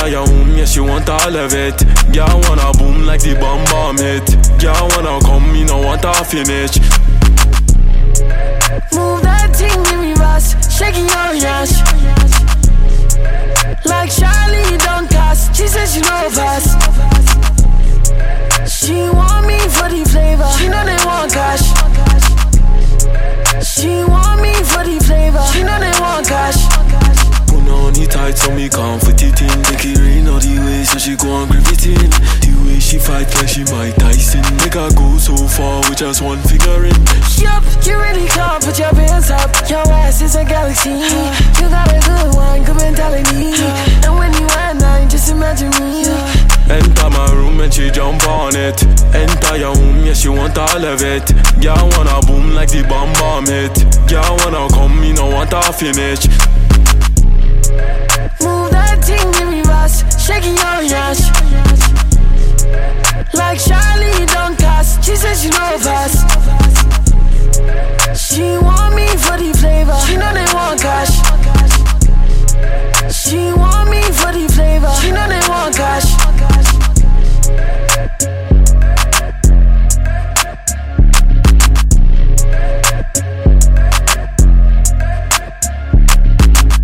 Enter your home, yeah, she want all of it. Girl wanna boom like the bomb bomb hit. Girl wanna come, me no want to finish. Move that thing, give me rush, shaking your yash. Like Charlie Dunkas, she says she know fast. She want me for the flavor, she know they want cash. She want me for the flavor, she know they want cash. Put on the tight so me can't fit it in. Make it rain all the way so she go and grip it in. The way she fight like she Mike Tyson. Make her go so far with just one finger in. Yup, you really can't put your pants up. Your ass is a galaxy. You got a good one, good mentality. And when you at night, just imagine me. Enter my room and she jump on it. Enter your home, yeah, she want all of it. Girl wanna boom like the bomb bomb hit. Girl wanna come, me no want to finish.